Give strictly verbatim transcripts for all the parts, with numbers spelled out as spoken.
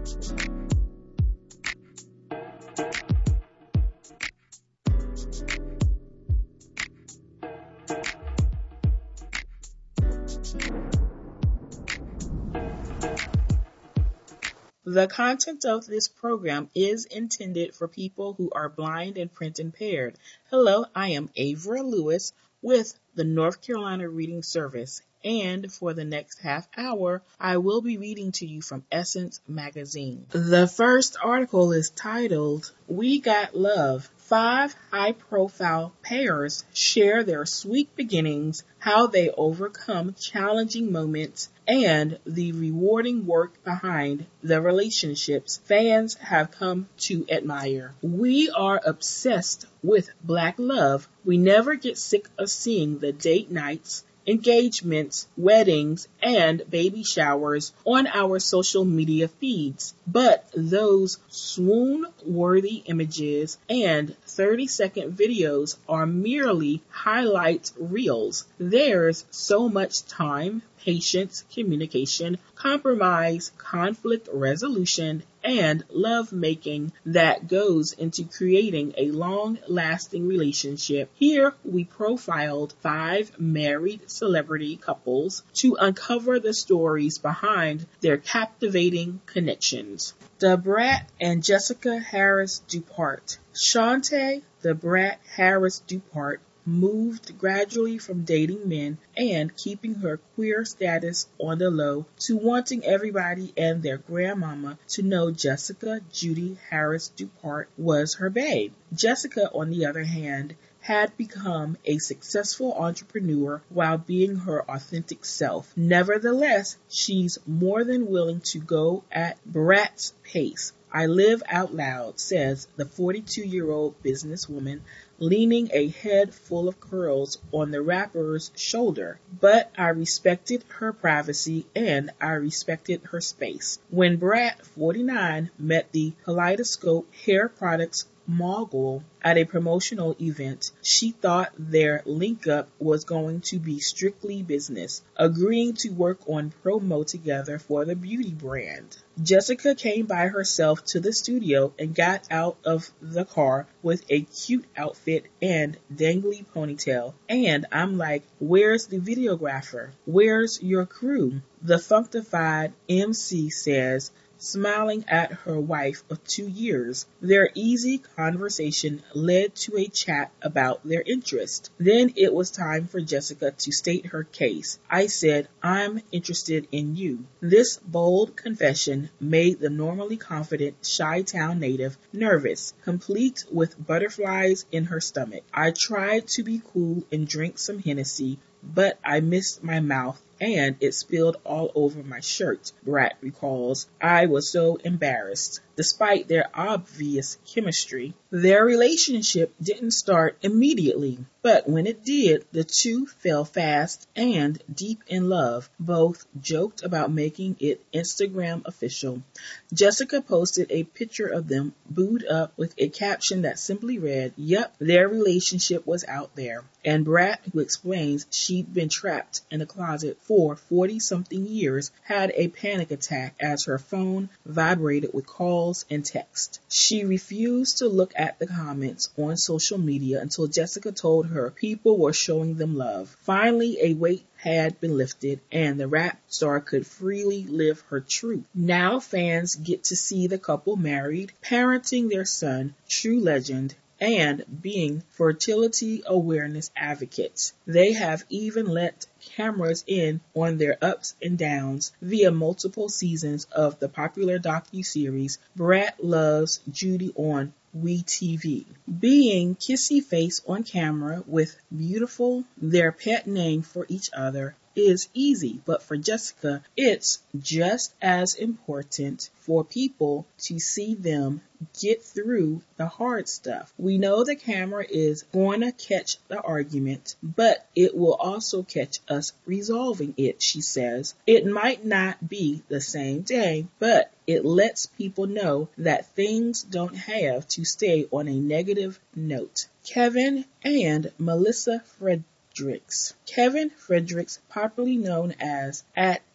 The content of this program is intended for people who are blind and print impaired. Hello, I am Avra Lewis with the North Carolina Reading Service, and for the next half hour, I will be reading to you from Essence Magazine. The first article is titled, We Got Love. Five high-profile pairs share their sweet beginnings, how they overcome challenging moments, and the rewarding work behind the relationships fans have come to admire. We are obsessed with Black love. We never get sick of seeing the date nights, engagements, weddings, and baby showers on our social media feeds. But those swoon-worthy images and thirty-second videos are merely highlight reels. There's so much time, patience, communication, compromise, conflict resolution, and love-making that goes into creating a long-lasting relationship. Here we profiled five married celebrity couples to uncover the stories behind their captivating connections. Da Brat and Jessica Harris Dupart. Shante Da Brat Harris Dupart moved gradually from dating men and keeping her queer status on the low to wanting everybody and their grandmama to know Jessica Judy Harris Dupart was her babe. Jessica, on the other hand, had become a successful entrepreneur while being her authentic self. Nevertheless, she's more than willing to go at Brat's pace. I live out loud, says the forty-two-year-old businesswoman, leaning a head full of curls on the rapper's shoulder. But I respected her privacy and I respected her space. When Brat, forty-nine, met the Kaleidoscope hair products mogul at a promotional event, she thought their link-up was going to be strictly business, agreeing to work on promo together for the beauty brand. Jessica came by herself to the studio and got out of the car with a cute outfit and dangly ponytail. And I'm like, where's the videographer? Where's your crew? The funkified M C says, smiling at her wife of two years. Their easy conversation led to a chat about their interest. Then it was time for Jessica to state her case. I said, I'm interested in you. This bold confession made the normally confident Chi-Town native nervous, complete with butterflies in her stomach. I tried to be cool and drink some Hennessy, but I missed my mouth and it spilled all over my shirt, Brat recalls. I was so embarrassed. Despite their obvious chemistry, their relationship didn't start immediately. But when it did, the two fell fast and deep in love. Both joked about making it Instagram official. Jessica posted a picture of them booed up with a caption that simply read, "Yep, their relationship was out there." And Brat, who explains she'd been trapped in a closet for forty-something years, had a panic attack as her phone vibrated with calls and text. She refused to look at the comments on social media until Jessica told her people were showing them love. Finally, a weight had been lifted and the rap star could freely live her truth. Now fans get to see the couple married, parenting their son, true legend, and being fertility awareness advocates. They have even let cameras in on their ups and downs via multiple seasons of the popular docuseries Brat Loves Judy on We T V. Being kissy face on camera with beautiful, their pet name for each other, is easy, but for Jessica, it's just as important for people to see them get through the hard stuff. We know the camera is going to catch the argument, but it will also catch us resolving it, she says. It might not be the same day, but it lets people know that things don't have to stay on a negative note. Kevin and Melissa Fredericks. Kevin Fredericks, popularly known as at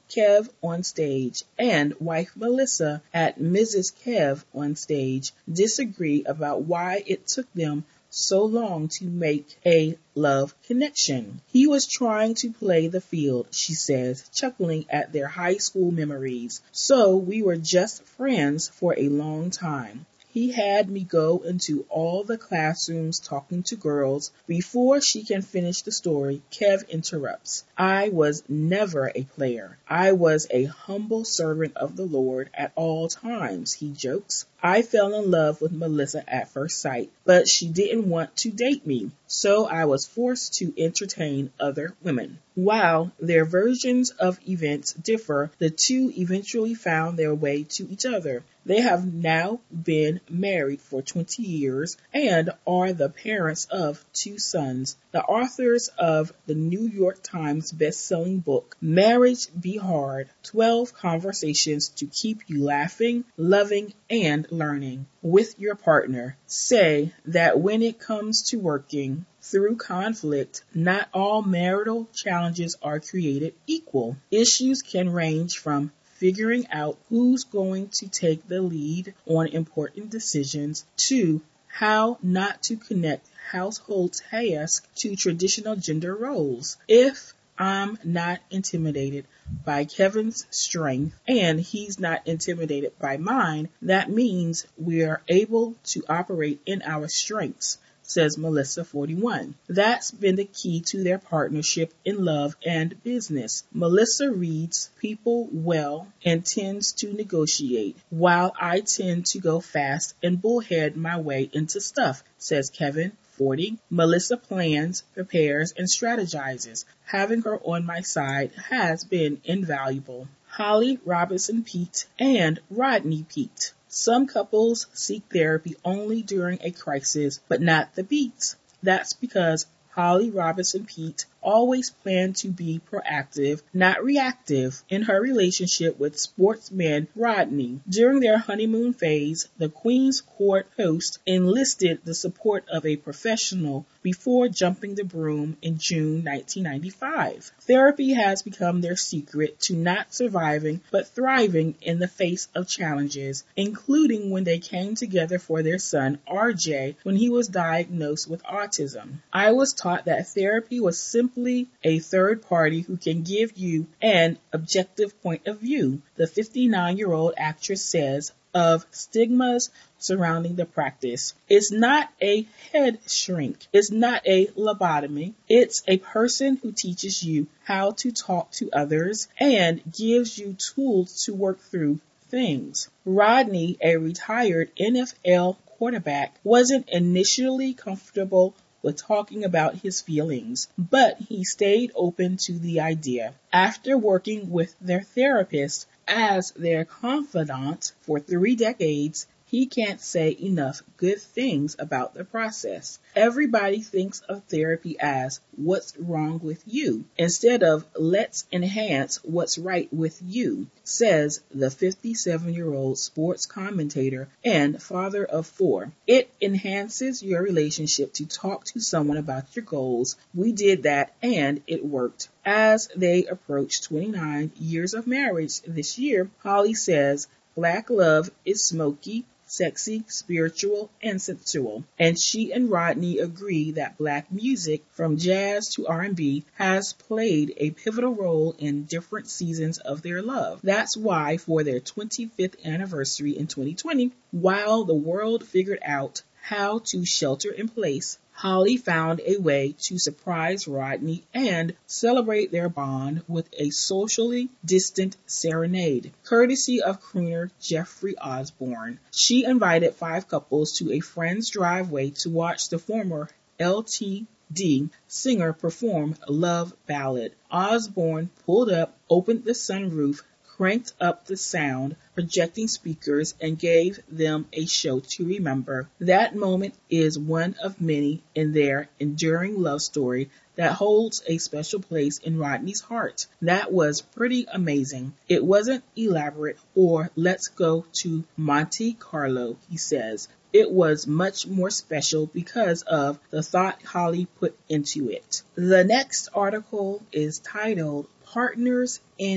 Kev on stage and wife Melissa at Missus Kev on stage disagree about why it took them so long to make a love connection. He was trying to play the field, she says, chuckling at their high school memories. So we were just friends for a long time. He had me go into all the classrooms talking to girls. Before she can finish the story, Kev interrupts. I was never a player. I was a humble servant of the Lord at all times, he jokes. I fell in love with Melissa at first sight, but she didn't want to date me, so I was forced to entertain other women. While their versions of events differ, the two eventually found their way to each other. They have now been married for twenty years and are the parents of two sons. The authors of the New York Times best-selling book, Marriage Be Hard, twelve Conversations to Keep You Laughing, Loving, and Learning with Your Partner, say that when it comes to working through conflict, not all marital challenges are created equal. Issues can range from figuring out who's going to take the lead on important decisions to how not to connect household tasks to traditional gender roles. If I'm not intimidated by Kevin's strength and he's not intimidated by mine, that means we're able to operate in our strengths, says Melissa, forty-one. That's been the key to their partnership in love and business. Melissa reads people well and tends to negotiate, while I tend to go fast and bullhead my way into stuff, says Kevin, forty. Melissa plans, prepares, and strategizes. Having her on my side has been invaluable. Holly Robinson Peete and Rodney Peete. Some couples seek therapy only during a crisis, but not the Peetes. That's because Holly Robinson Peete always planned to be proactive, not reactive, in her relationship with sportsman Rodney. During their honeymoon phase, the Queen's Court host enlisted the support of a professional before jumping the broom in June nineteen ninety-five. Therapy has become their secret to not surviving but thriving in the face of challenges, including when they came together for their son R J when he was diagnosed with autism. I was taught that therapy was simply a third party who can give you an objective point of view, the fifty-nine-year-old actress says of stigmas surrounding the practice. It's not a head shrink. It's not a lobotomy. It's a person who teaches you how to talk to others and gives you tools to work through things. Rodney, a retired N F L quarterback, wasn't initially comfortable with talking about his feelings, but he stayed open to the idea. After working with their therapist as their confidant for three decades, he can't say enough good things about the process. Everybody thinks of therapy as what's wrong with you instead of let's enhance what's right with you, says the fifty-seven-year-old sports commentator and father of four. It enhances your relationship to talk to someone about your goals. We did that and it worked. As they approach twenty-nine years of marriage this year, Holly says Black love is smoky, sexy, spiritual, and sensual. And she and Rodney agree that Black music, from jazz to R and B, has played a pivotal role in different seasons of their love. That's why for their twenty-fifth anniversary in twenty twenty, while the world figured out how to shelter in place, Holly found a way to surprise Rodney and celebrate their bond with a socially distant serenade, courtesy of crooner Jeffrey Osborne. She invited five couples to a friend's driveway to watch the former L T D singer perform Love Ballad. Osborne pulled up, opened the sunroof, cranked up the sound, projecting speakers, and gave them a show to remember. That moment is one of many in their enduring love story that holds a special place in Rodney's heart. That was pretty amazing. It wasn't elaborate or let's go to Monte Carlo, he says. It was much more special because of the thought Holly put into it. The next article is titled Partners in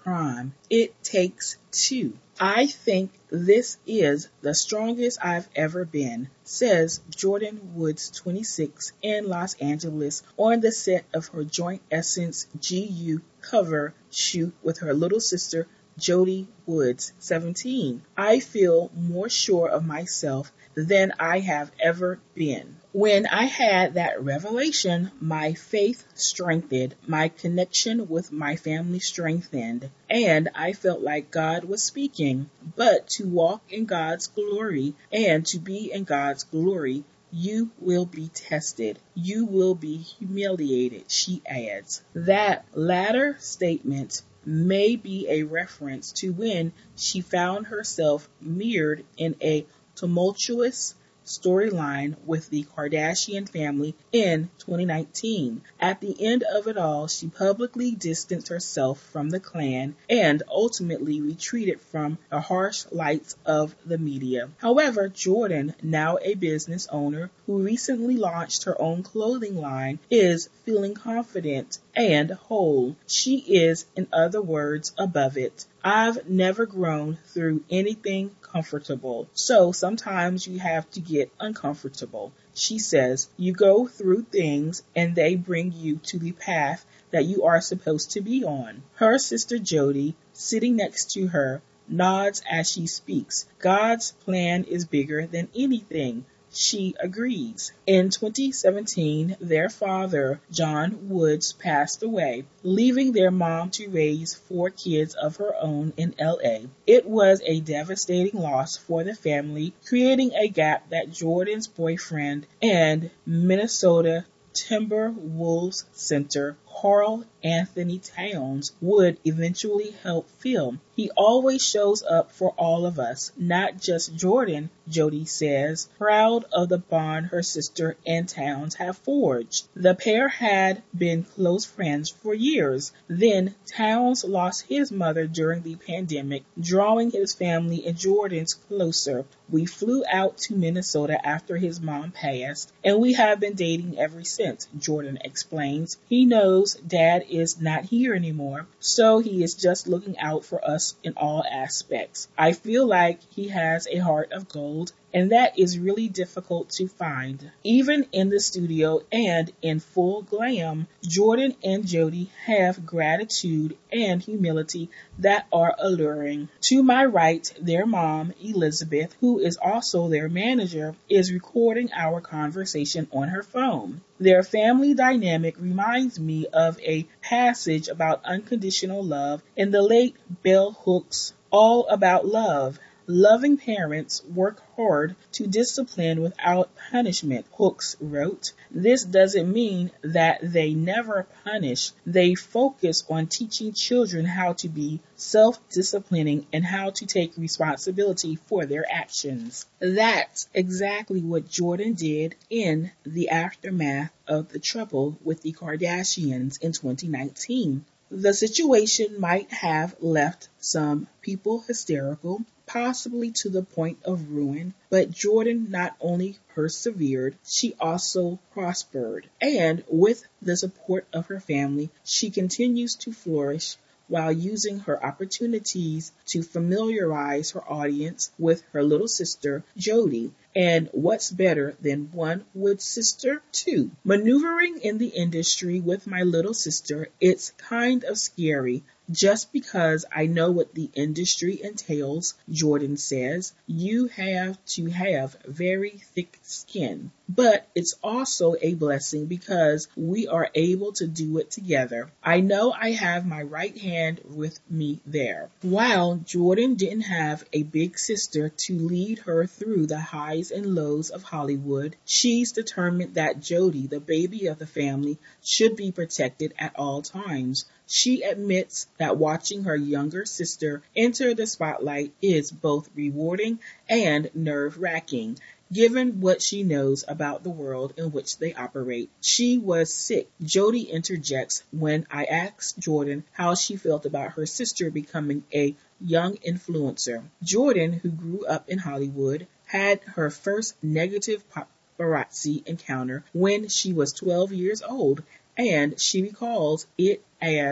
crime. It takes two. I think this is the strongest I've ever been, says Jordyn Woods, twenty-six, in Los Angeles on the set of her Joint Essence G U cover shoot with her little sister Jody Woods, seventeen. I feel more sure of myself than I have ever been. When I had that revelation, my faith strengthened, my connection with my family strengthened, and I felt like God was speaking. But to walk in God's glory and to be in God's glory, you will be tested. You will be humiliated, she adds. That latter statement may be a reference to when she found herself mirrored in a tumultuous storyline with the Kardashian family in twenty nineteen. At the end of it all, she publicly distanced herself from the clan and ultimately retreated from the harsh lights of the media. However, Jordyn, now a business owner who recently launched her own clothing line, is feeling confident and whole. She is, in other words, above it. I've never grown through anything comfortable, so sometimes you have to get uncomfortable. She says, you go through things and they bring you to the path that you are supposed to be on. Her sister Jody, sitting next to her, nods as she speaks. God's plan is bigger than anything. She agrees. In twenty seventeen, their father, John Woods, passed away, leaving their mom to raise four kids of her own in L A. It was a devastating loss for the family, creating a gap that Jordyn's boyfriend and Minnesota Timberwolves center Karl Anthony Towns would eventually help fill. He always shows up for all of us, not just Jordyn, Jody says, proud of the bond her sister and Towns have forged. The pair had been close friends for years. Then Towns lost his mother during the pandemic, drawing his family and Jordyn's closer. We flew out to Minnesota after his mom passed, and we have been dating ever since, Jordyn explains. He knows Dad is not here anymore, so he is just looking out for us in all aspects. I feel like he has a heart of gold, and that is really difficult to find. Even in the studio and in full glam, Jordyn and Jody have gratitude and humility that are alluring. To my right, their mom, Elizabeth, who is also their manager, is recording our conversation on her phone. Their family dynamic reminds me of a passage about unconditional love in the late Bell Hooks' All About Love. Loving parents work hard to discipline without punishment, Hooks wrote. This doesn't mean that they never punish. They focus on teaching children how to be self-disciplining and how to take responsibility for their actions. That's exactly what Jordyn did in the aftermath of the trouble with the Kardashians in twenty nineteen. The situation might have left some people hysterical, possibly to the point of ruin, but Jordyn not only persevered, she also prospered. And with the support of her family, she continues to flourish while using her opportunities to familiarize her audience with her little sister, Jody. And what's better than one Woods sister, too? Maneuvering in the industry with my little sister, it's kind of scary. Just because I know what the industry entails, Jordyn says, you have to have very thick skin. But it's also a blessing because we are able to do it together. I know I have my right hand with me there. While Jordyn didn't have a big sister to lead her through the highs and lows of Hollywood, she's determined that Jody, the baby of the family, should be protected at all times. She admits that watching her younger sister enter the spotlight is both rewarding and nerve-wracking, given what she knows about the world in which they operate. She was sick, Jody interjects when I asked Jordyn how she felt about her sister becoming a young influencer. Jordyn, who grew up in Hollywood, had her first negative paparazzi encounter when she was twelve years old, and she recalls it as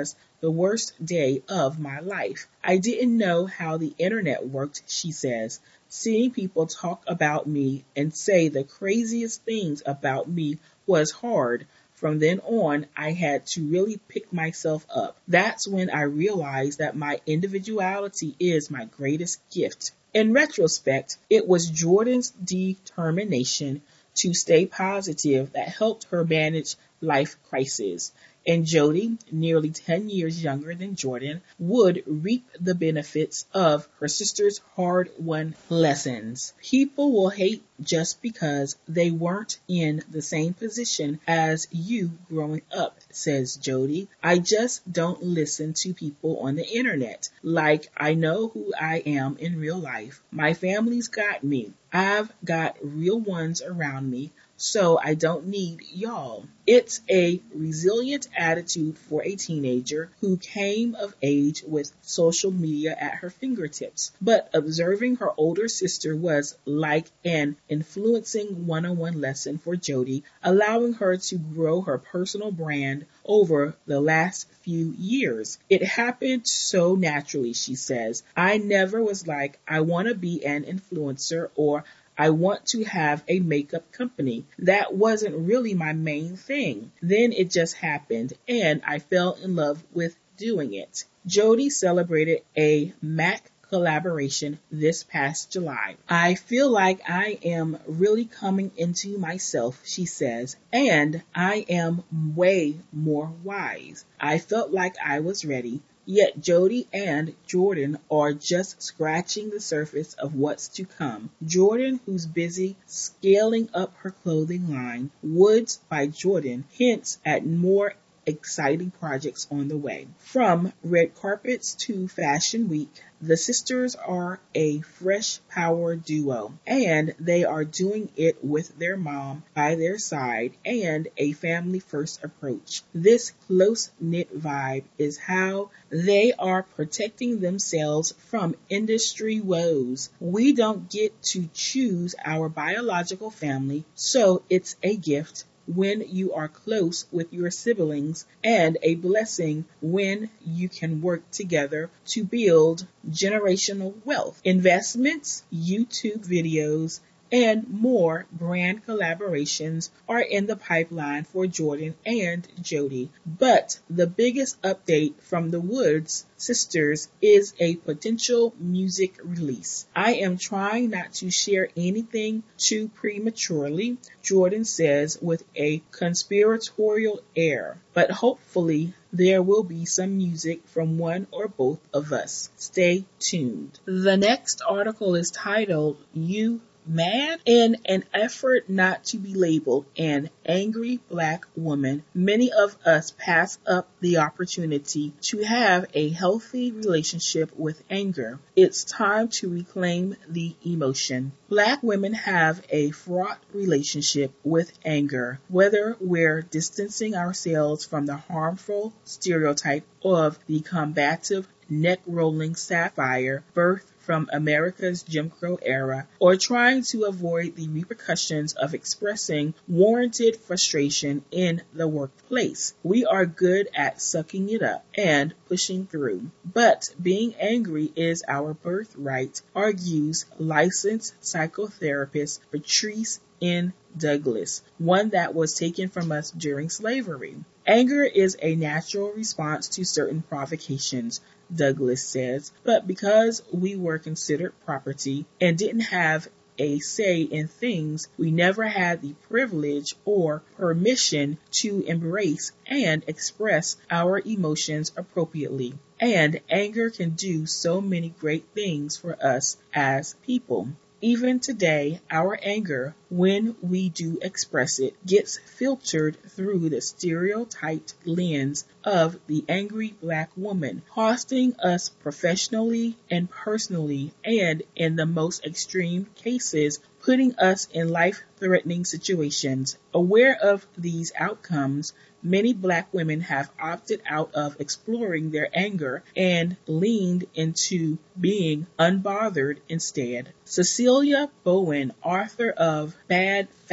the worst day of my life. I didn't know how the internet worked, she says. Seeing people talk about me and say the craziest things about me was hard. From then on, I had to really pick myself up. That's when I realized that my individuality is my greatest gift. In retrospect, it was Jordan's determination to stay positive that helped her manage life crises. And Jody, nearly ten years younger than Jordan, would reap the benefits of her sister's hard-won lessons. People will hate just because they weren't in the same position as you growing up, says Jody. I just don't listen to people on the internet. Like, I know who I am in real life. My family's got me. I've got real ones around me, so I don't need y'all. It's a resilient attitude for a teenager who came of age with social media at her fingertips. But observing her older sister was like an influencing one-on-one lesson for Jody, allowing her to grow her personal brand over the last few years. It happened so naturally, she says. I never was like, I want to be an influencer or I want to have a makeup company. That wasn't really my main thing. Then it just happened, and I fell in love with doing it. Jody celebrated a MAC collaboration this past July. I feel like I am really coming into myself, she says, and I am way more wise. I felt like I was ready. Yet Jody and Jordan are just scratching the surface of what's to come. Jordan, who's busy scaling up her clothing line, Woods by Jordan, hints at more exciting projects on the way. From red carpets to Fashion Week, the sisters are a fresh power duo, and they are doing it with their mom by their side and a family-first approach. This close-knit vibe is how they are protecting themselves from industry woes. We don't get to choose our biological family, so it's a gift when you are close with your siblings and a blessing when you can work together to build generational wealth. Investments, YouTube videos, and more brand collaborations are in the pipeline for Jordan and Jody. But the biggest update from the Woods sisters is a potential music release. I am trying not to share anything too prematurely, Jordan says with a conspiratorial air, but hopefully there will be some music from one or both of us. Stay tuned. The next article is titled, You Mad? In an effort not to be labeled an angry black woman, many of us pass up the opportunity to have a healthy relationship with anger. It's time to reclaim the emotion. Black women have a fraught relationship with anger, whether we're distancing ourselves from the harmful stereotype of the combative, neck-rolling sapphire birth from America's Jim Crow era, or trying to avoid the repercussions of expressing warranted frustration in the workplace. We are good at sucking it up and pushing through, but being angry is our birthright, argues licensed psychotherapist Patrice N. Douglas, one that was taken from us during slavery. Anger is a natural response to certain provocations, Douglas says, but because we were considered property and didn't have a say in things, we never had the privilege or permission to embrace and express our emotions appropriately. And anger can do so many great things for us as people. Even today, our anger, when we do express it, gets filtered through the stereotyped lens of the angry black woman, costing us professionally and personally, and in the most extreme cases, putting us in life-threatening situations. Aware of these outcomes, many black women have opted out of exploring their anger and leaned into being unbothered instead. Cecilia Bowen, author of Bad Fat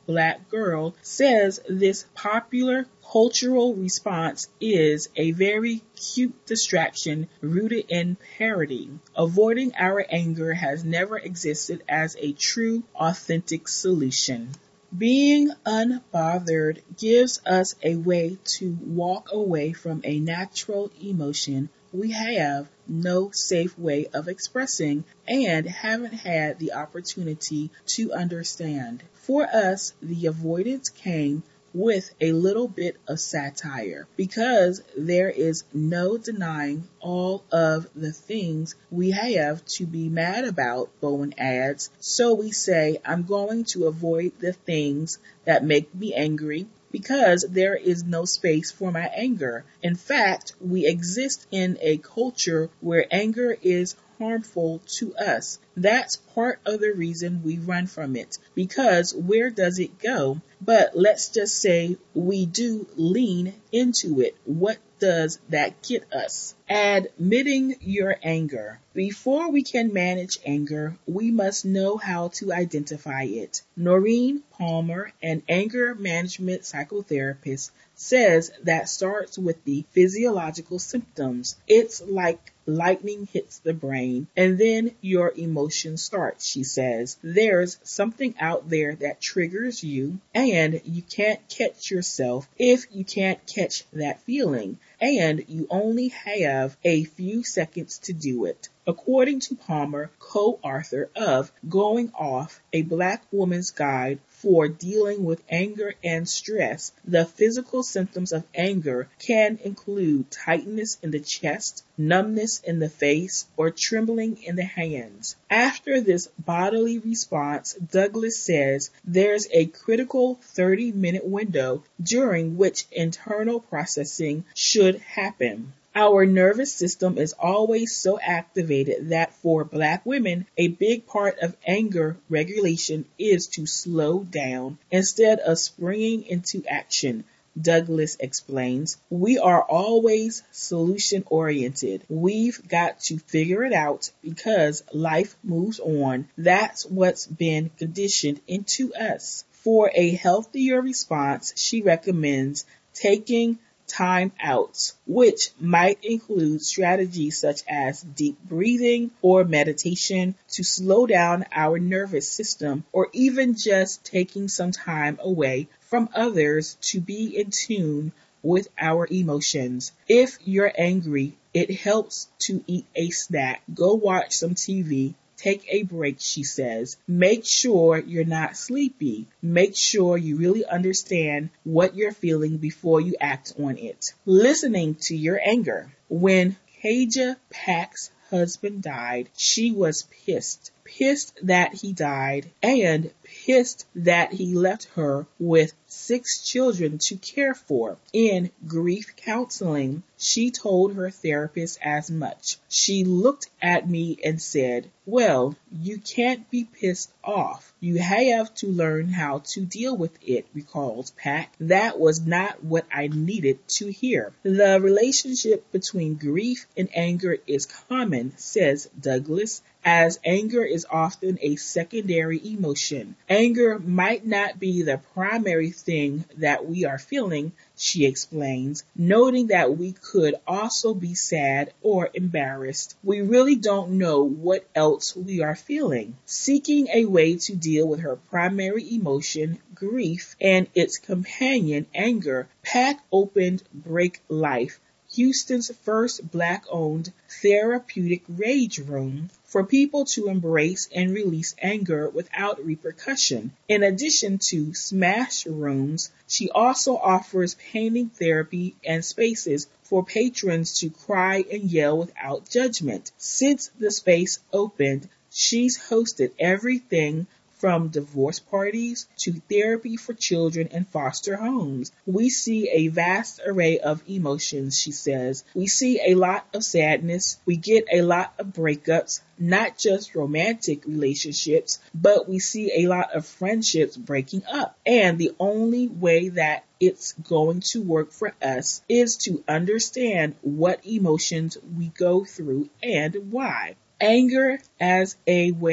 black girl, says this popular cultural response is a very cute distraction rooted in parody. Avoiding our anger has never existed as a true, authentic solution. Being unbothered gives us a way to walk away from a natural emotion we have no safe way of expressing and haven't had the opportunity to understand. For us, the avoidance came with a little bit of satire because there is no denying all of the things we have to be mad about, Bowen adds. So we say, I'm going to avoid the things that make me angry because there is no space for my anger. In fact, we exist in a culture where anger is harmful to us. That's part of the reason we run from it, because where does it go? But let's just say we do lean into it. What does that get us? Admitting your anger. Before we can manage anger, we must know how to identify it. Noreen Palmer, an anger management psychotherapist, says that starts with the physiological symptoms. It's like lightning hits the brain and then your emotions start, she says. There's something out there that triggers you and you can't catch yourself if you can't catch that feeling, and you only have a few seconds to do it. According to Palmer, co-author of Going Off, a Black Woman's Guide for Dealing with Anger and Stress, the physical symptoms of anger can include tightness in the chest, numbness in the face, or trembling in the hands. After this bodily response, Douglas says there's a critical thirty-minute window during which internal processing should happen. Our nervous system is always so activated that for Black women, a big part of anger regulation is to slow down instead of springing into action. Douglas explains, we are always solution oriented. We've got to figure it out because life moves on. That's what's been conditioned into us. For a healthier response, she recommends taking time outs, which might include strategies such as deep breathing or meditation to slow down our nervous system, or even just taking some time away from others to be in tune with our emotions. If you're angry, it helps to eat a snack, go watch some T V, take a break, she says. Make sure you're not sleepy. Make sure you really understand what you're feeling before you act on it. Listening to your anger. When Kaja Pack's husband died, she was pissed. Pissed that he died and pissed that he left her with six children to care for. In grief counseling, she told her therapist as much. She looked at me and said, well, you can't be pissed off. You have to learn how to deal with it, recalls Pack. That was not what I needed to hear. The relationship between grief and anger is common, says Douglas, as anger is often a secondary emotion. Anger might not be the primary thing that we are feeling, she explains, noting that we could also be sad or embarrassed. We really don't know what else we are feeling. Seeking a way to deal with her primary emotion, grief, and its companion, anger, Pack opened Break Life, Houston's first Black-owned therapeutic rage room for people to embrace and release anger without repercussion. In addition to smash rooms, she also offers painting therapy and spaces for patrons to cry and yell without judgment. Since the space opened, she's hosted everything from divorce parties to therapy for children in foster homes. We see a vast array of emotions, she says. We see a lot of sadness. We get a lot of breakups, not just romantic relationships, but we see a lot of friendships breaking up. And the only way that it's going to work for us is to understand what emotions we go through and why. Anger as a way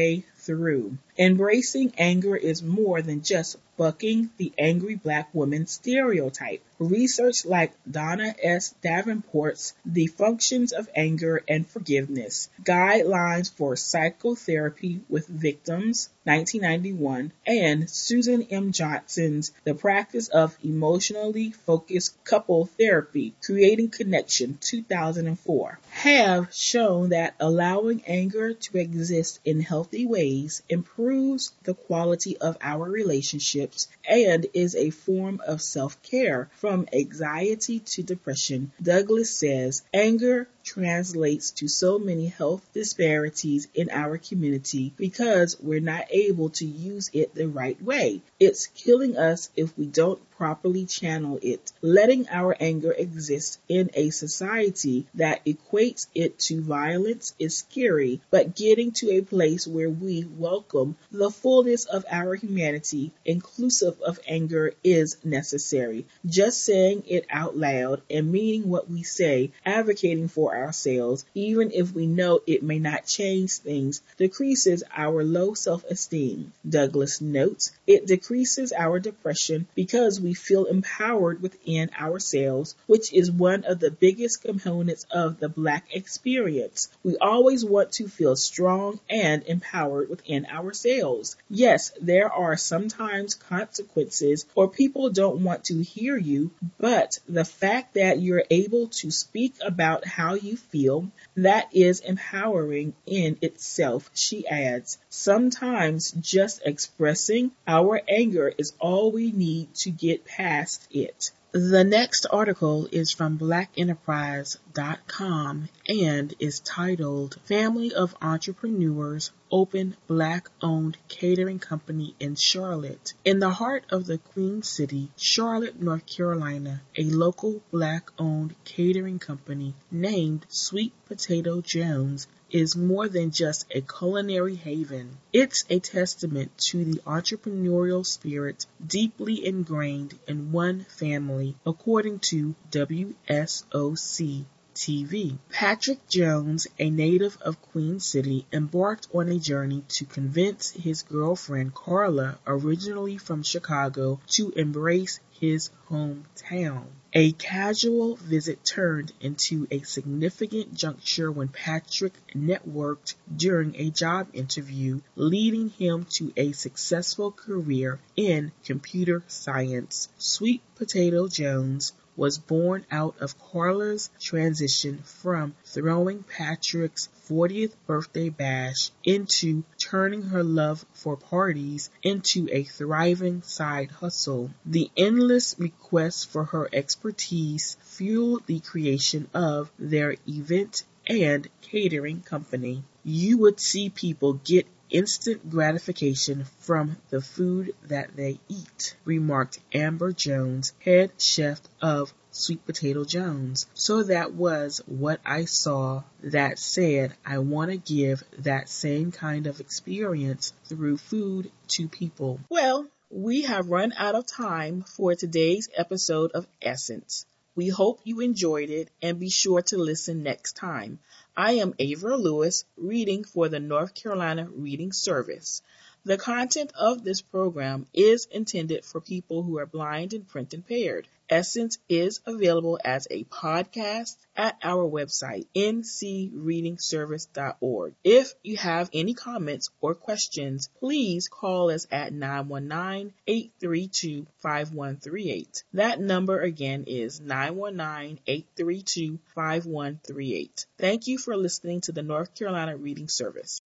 through. Embracing anger is more than just bucking the angry black woman stereotype. Research like Donna S. Davenport's The Functions of Anger and Forgiveness, Guidelines for Psychotherapy with Victims, nineteen ninety-one, and Susan M. Johnson's The Practice of Emotionally Focused Couple Therapy, Creating Connection, two thousand four, have shown that allowing anger to exist in healthy ways improves the quality of our relationships and is a form of self-care. From anxiety to depression, Douglas says, anger translates to so many health disparities in our community because we're not able to use it the right way. It's killing us if we don't properly channel it. Letting our anger exist in a society that equates it to violence is scary, but getting to a place where we welcome the fullness of our humanity, inclusive of anger, is necessary. Just saying it out loud and meaning what we say, advocating for ourselves, even if we know it may not change things, decreases our low self-esteem. Douglas notes, it decreases our depression because we feel empowered within ourselves, which is one of the biggest components of the Black experience. We always want to feel strong and empowered within ourselves. Yes, there are sometimes consequences or people don't want to hear you, but the fact that you're able to speak about how you feel, that is empowering in itself, she adds. Sometimes just expressing our anger is all we need to get past it. The next article is from black enterprise dot com and is titled Family of Entrepreneurs Open Black-Owned Catering Company in Charlotte. In the heart of the Queen City, Charlotte, North Carolina, a local Black-owned catering company named Sweet Potato Jones is more than just a culinary haven. It's a testament to the entrepreneurial spirit deeply ingrained in one family, according to W S O C T V. Patrick Jones, a native of Queen City, embarked on a journey to convince his girlfriend Carla, originally from Chicago, to embrace his hometown. A casual visit turned into a significant juncture when Patrick networked during a job interview, leading him to a successful career in computer science. Sweet Potato Jones was born out of Carla's transition from throwing Patrick's fortieth birthday bash into turning her love for parties into a thriving side hustle. The endless requests for her expertise fueled the creation of their event and catering company. You would see people get instant gratification from the food that they eat, remarked Amber Jones, head chef of Sweet Potato Jones. So that was what I saw that said I want to give that same kind of experience through food to people. Well, we have run out of time for today's episode of Essence. We hope you enjoyed it and be sure to listen next time. I am Avra Lewis, reading for the North Carolina Reading Service. The content of this program is intended for people who are blind and print impaired. Essence is available as a podcast at our website, n c reading service dot org. If you have any comments or questions, please call us at nine one nine, eight three two, five one three eight. That number again is nine one nine, eight three two, five one three eight. Thank you for listening to the North Carolina Reading Service.